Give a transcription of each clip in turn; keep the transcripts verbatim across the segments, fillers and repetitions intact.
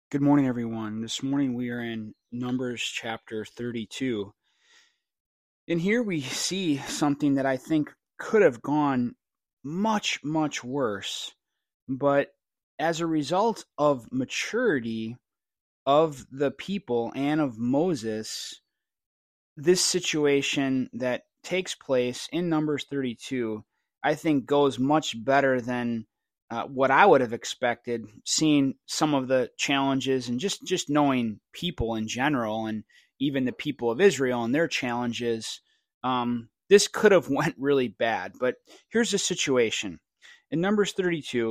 Good morning, everyone. This morning we are in Numbers chapter thirty-two. And here we see something that I think could have gone much, much worse. But as a result of maturity of the people and of Moses, this situation that takes place in Numbers thirty-two, I think goes much better than uh, what I would have expected, seeing some of the challenges and just, just knowing people in general and even the people of Israel and their challenges. Um, this could have went really bad, but here's the situation. In Numbers thirty-two,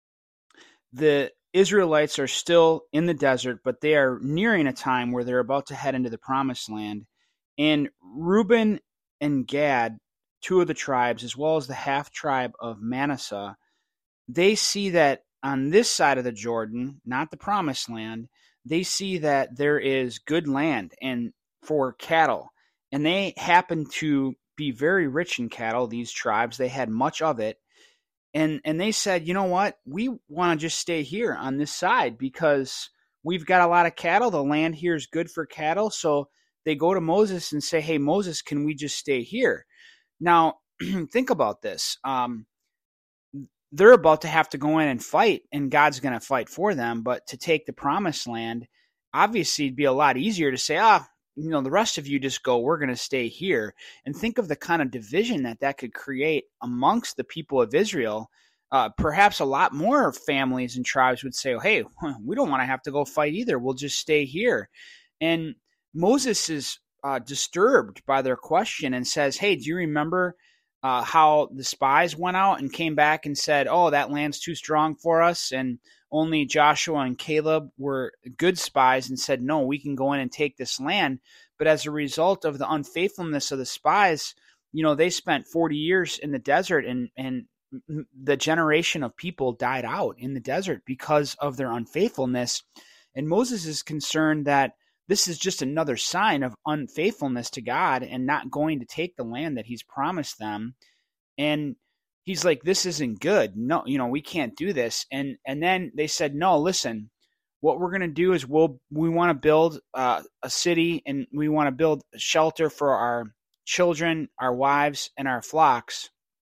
the Israelites are still in the desert, but they are nearing a time where they're about to head into the promised land. And Reuben and Gad, two of the tribes, as well as the half tribe of Manasseh, they see that on this side of the Jordan, not the promised land, they see that there is good land and for cattle. And they happen to be very rich in cattle, these tribes. They had much of it. And and they said, you know what? We want to just stay here on this side because we've got a lot of cattle. The land here is good for cattle. So they go to Moses and say, hey, Moses, can we just stay here? Now, think about this. Um, they're about to have to go in and fight, and God's going to fight for them. But to take the promised land, obviously, it'd be a lot easier to say, ah, you know, the rest of you just go, we're going to stay here. And think of the kind of division that that could create amongst the people of Israel. Uh, perhaps a lot more families and tribes would say, oh, hey, we don't want to have to go fight either. We'll just stay here. And Moses is uh, disturbed by their question and says, hey, do you remember uh, how the spies went out and came back and said, oh, that land's too strong for us? And only Joshua and Caleb were good spies and said, no, we can go in and take this land. But as a result of the unfaithfulness of the spies, you know, they spent forty years in the desert, and, and the generation of people died out in the desert because of their unfaithfulness. And Moses is concerned that this is just another sign of unfaithfulness to God and not going to take the land that he's promised them. And he's like, this isn't good. No, you know, we can't do this. And and then they said, no, listen, what we're going to do is we'll we want to build uh, a city, and we want to build a shelter for our children, our wives, and our flocks.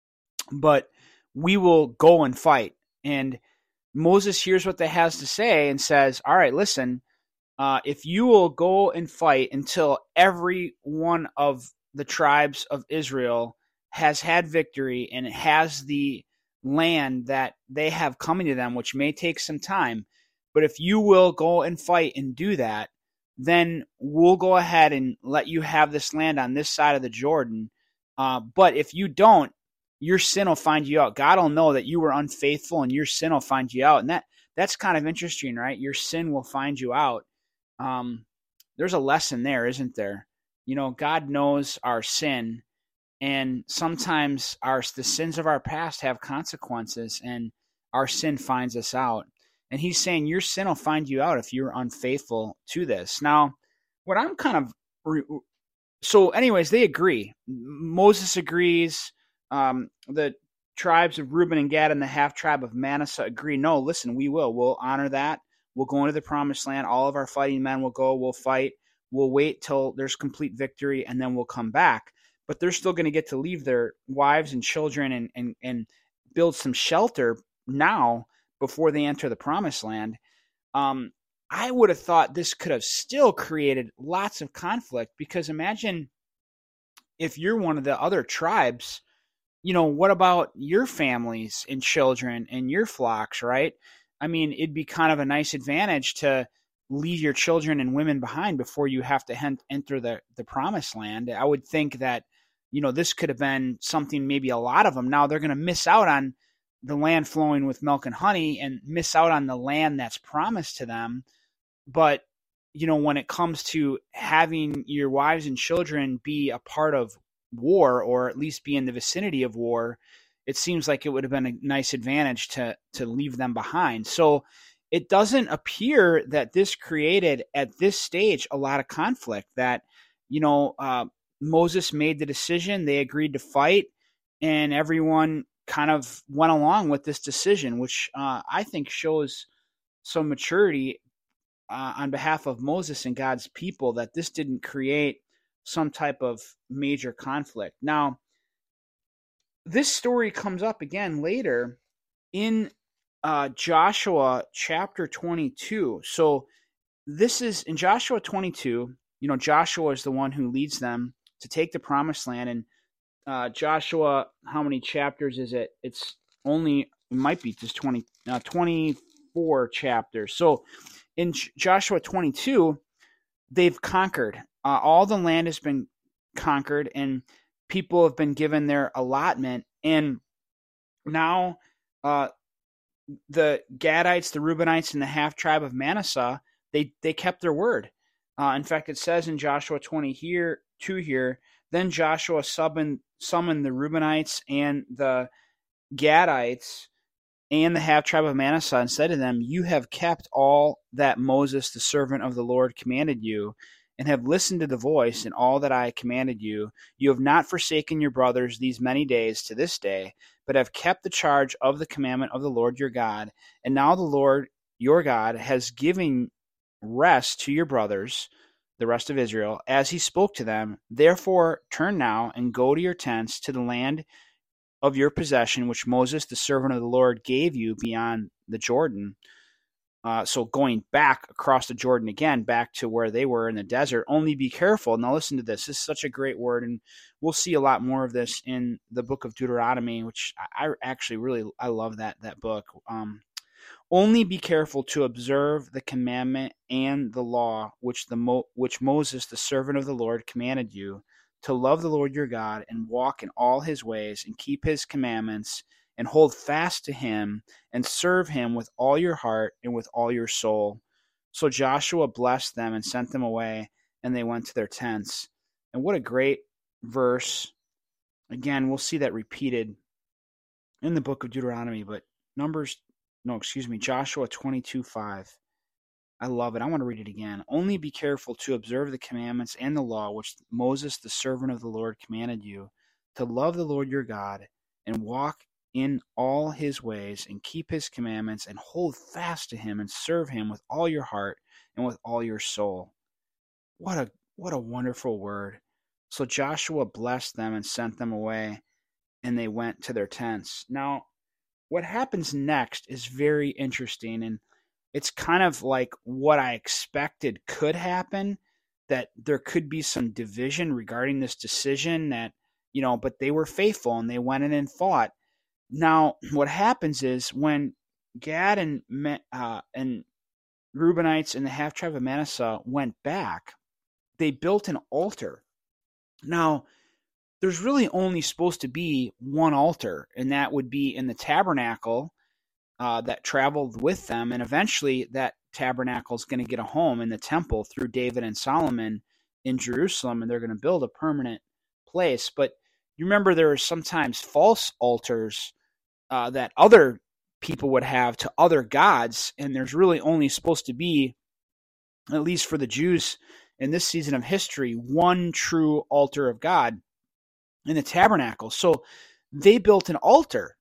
But we will go and fight. And Moses hears what they has to say and says, all right, listen, uh, if you will go and fight until every one of the tribes of Israel has had victory and has the land that they have coming to them, which may take some time, but if you will go and fight and do that, then we'll go ahead and let you have this land on this side of the Jordan. Uh, but if you don't, your sin will find you out. God will know that you were unfaithful, and your sin will find you out. And that that's kind of interesting, right? Your sin will find you out. Um, there's a lesson there, isn't there? You know, God knows our sin, and sometimes our the sins of our past have consequences, and our sin finds us out. And he's saying your sin will find you out if you're unfaithful to this. Now, what I'm kind of re- so, anyways, they agree. Moses agrees. Um, the tribes of Reuben and Gad and the half tribe of Manasseh agree. No, listen, we will. We'll honor that. We'll go into the promised land. All of our fighting men will go. We'll fight. We'll wait till there's complete victory, and then we'll come back. But they're still going to get to leave their wives and children and, and, and build some shelter now before they enter the promised land. Um, I would have thought this could have still created lots of conflict, because imagine if you're one of the other tribes, you know, what about your families and children and your flocks, right? I mean, it'd be kind of a nice advantage to leave your children and women behind before you have to hen- enter the, the promised land. I would think that, you know, this could have been something, maybe a lot of them. Now they're going to miss out on the land flowing with milk and honey and miss out on the land that's promised to them. But, you know, when it comes to having your wives and children be a part of war, or at least be in the vicinity of war, it seems like it would have been a nice advantage to to leave them behind. So it doesn't appear that this created at this stage a lot of conflict, that, you know, uh, Moses made the decision, they agreed to fight, and everyone kind of went along with this decision, which uh, I think shows some maturity uh, on behalf of Moses and God's people, that this didn't create some type of major conflict. Now, this story comes up again later in uh, Joshua chapter twenty-two. So this is in Joshua twenty-two. You know, Joshua is the one who leads them to take the promised land. And uh, Joshua, how many chapters is it? It's only, it might be just twenty, uh, twenty-four chapters. So in Joshua twenty-two, they've conquered. Uh, all the land has been conquered, and people have been given their allotment. And now uh, the Gadites, the Reubenites, and the half-tribe of Manasseh, they, they kept their word. Uh, in fact, it says in Joshua twenty here, two here, then Joshua summoned, summoned the Reubenites and the Gadites and the half-tribe of Manasseh and said to them, you have kept all that Moses, the servant of the Lord, commanded you, and have listened to the voice in all that I commanded you. You have not forsaken your brothers these many days to this day, but have kept the charge of the commandment of the Lord your God. And now the Lord your God has given rest to your brothers, the rest of Israel, as he spoke to them. Therefore turn now and go to your tents to the land of your possession, which Moses, the servant of the Lord, gave you beyond the Jordan. Uh, so going back across the Jordan again, back to where they were in the desert. Only be careful. Now listen to this. This is such a great word, and we'll see a lot more of this in the book of Deuteronomy, which I, I actually really, I love that, that book. Um, Only be careful to observe the commandment and the law which the Mo- which Moses, the servant of the Lord, commanded you, to love the Lord your God and walk in all his ways and keep his commandments and hold fast to him and serve him with all your heart and with all your soul. So Joshua blessed them and sent them away, and they went to their tents. And what a great verse. Again, we'll see that repeated in the book of Deuteronomy, but Numbers, no, excuse me, Joshua twenty-two five. I love it. I want to read it again. Only be careful to observe the commandments and the law which Moses, the servant of the Lord, commanded you, to love the Lord your God and walk in all his ways and keep his commandments and hold fast to him and serve him with all your heart and with all your soul. What a what a wonderful word. So Joshua blessed them and sent them away, and they went to their tents. Now, what happens next is very interesting, and it's kind of like what I expected could happen, that there could be some division regarding this decision, that, you know, but they were faithful and they went in and fought. Now, what happens is when Gad and uh, and Reubenites and the half-tribe of Manasseh went back, they built an altar. Now, there's really only supposed to be one altar, and that would be in the tabernacle uh, that traveled with them, and eventually that tabernacle is going to get a home in the temple through David and Solomon in Jerusalem, and they're going to build a permanent place. But you remember there are sometimes false altars uh, that other people would have to other gods, and there's really only supposed to be, at least for the Jews in this season of history, one true altar of God in the tabernacle. So they built an altar,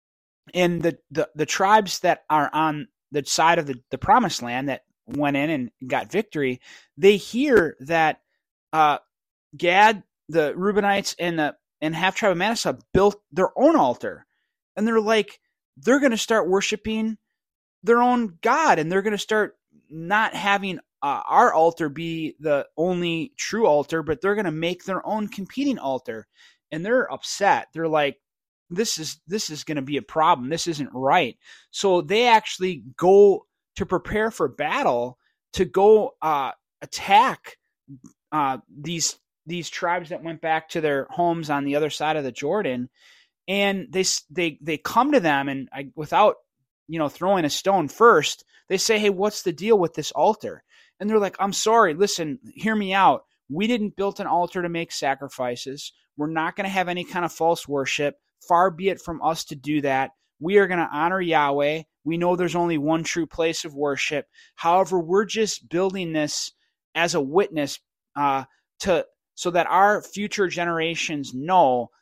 and the, the, the tribes that are on the side of the, the promised land that went in and got victory, they hear that uh, Gad, the Reubenites, and the and half-tribe of Manasseh built their own altar. And they're like, they're going to start worshiping their own God, and they're going to start not having uh, our altar be the only true altar, but they're going to make their own competing altar. And they're upset. They're like, this is this is going to be a problem. This isn't right. So they actually go to prepare for battle, to go uh, attack uh, these these tribes that went back to their homes on the other side of the Jordan. And they they they come to them, and I, without you know throwing a stone first, they say, hey, what's the deal with this altar? And they're like, I'm sorry, listen, hear me out. We didn't build an altar to make sacrifices. We're not going to have any kind of false worship. Far be it from us to do that. We are going to honor Yahweh. We know there's only one true place of worship. However, we're just building this as a witness uh, to so that our future generations know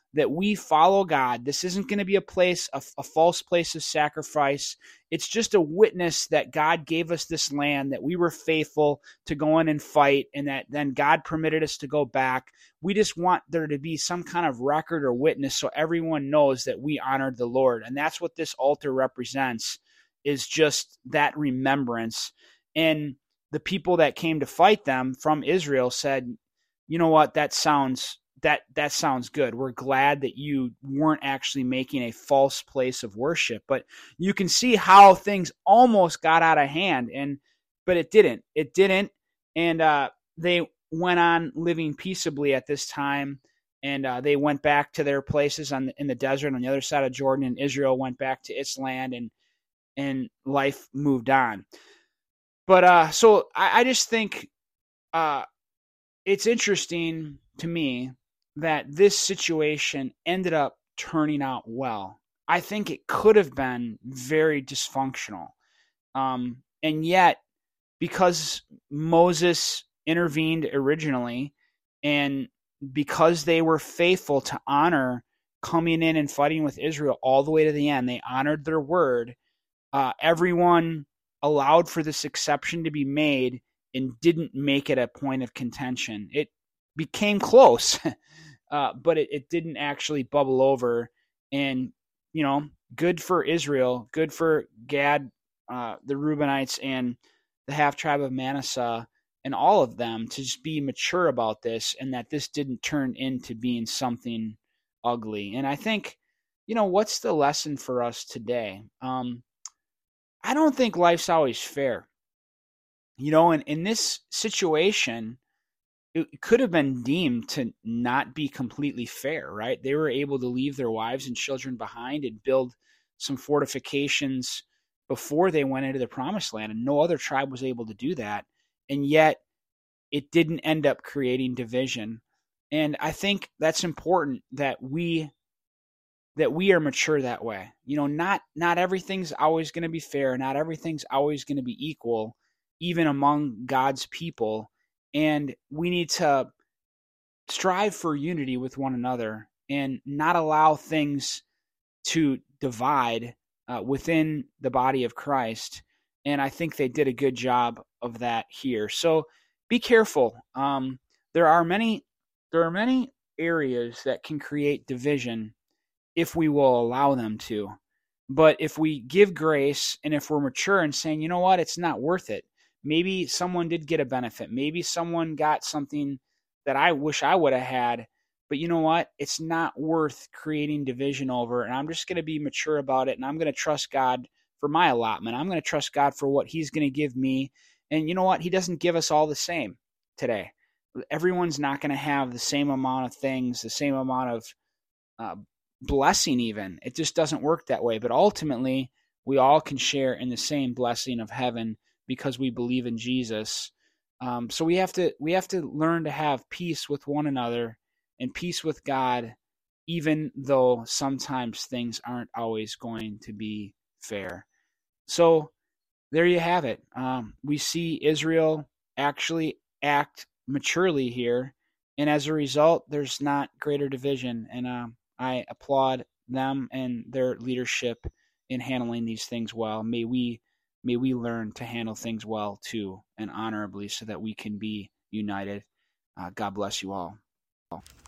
that we follow God. This isn't going to be a place, a, a false place of sacrifice. It's just a witness that God gave us this land, that we were faithful to go in and fight, and that then God permitted us to go back. We just want there to be some kind of record or witness so everyone knows that we honored the Lord. And that's what this altar represents, is just that remembrance. And the people that came to fight them from Israel said, you know what, that sounds that that sounds good. We're glad that you weren't actually making a false place of worship. But you can see how things almost got out of hand, and but it didn't. It didn't. And uh, they went on living peaceably at this time, and uh, they went back to their places on the, in the desert on the other side of Jordan, and Israel went back to its land, and and life moved on. But uh, so I, I just think uh, it's interesting to me that this situation ended up turning out well. I think it could have been very dysfunctional. Um, and yet, because Moses intervened originally, and because they were faithful to honor coming in and fighting with Israel all the way to the end, they honored their word. Uh, everyone allowed for this exception to be made and didn't make it a point of contention. It became close, uh, but it, it didn't actually bubble over. And, you know, good for Israel, good for Gad, uh, the Reubenites, and the half-tribe of Manasseh, and all of them to just be mature about this, and that this didn't turn into being something ugly. And I think, you know, what's the lesson for us today? Um, I don't think life's always fair. You know, in, in this situation, it could have been deemed to not be completely fair, right? They were able to leave their wives and children behind and build some fortifications before they went into the promised land, and no other tribe was able to do that. And yet it didn't end up creating division. And I think that's important, that we that we are mature that way. You know, not not everything's always going to be fair. Not everything's always going to be equal, even among God's people. And we need to strive for unity with one another and not allow things to divide uh, within the body of Christ. And I think they did a good job of that here. So be careful. Um, there are many there are many areas that can create division if we will allow them to. But if we give grace, and if we're mature and saying, you know what, it's not worth it. Maybe someone did get a benefit. Maybe someone got something that I wish I would have had. But you know what? It's not worth creating division over. And I'm just going to be mature about it. And I'm going to trust God for my allotment. I'm going to trust God for what he's going to give me. And you know what? He doesn't give us all the same today. Everyone's not going to have the same amount of things, the same amount of uh, blessing even. It just doesn't work that way. But ultimately, we all can share in the same blessing of heaven because we believe in Jesus. Um, so we have to we have to learn to have peace with one another and peace with God, even though sometimes things aren't always going to be fair. So there you have it. Um, we see Israel actually act maturely here, and as a result, there's not greater division. And um, I applaud them and their leadership in handling these things well. May we may we learn to handle things well too, and honorably, so that we can be united. Uh, God bless you all.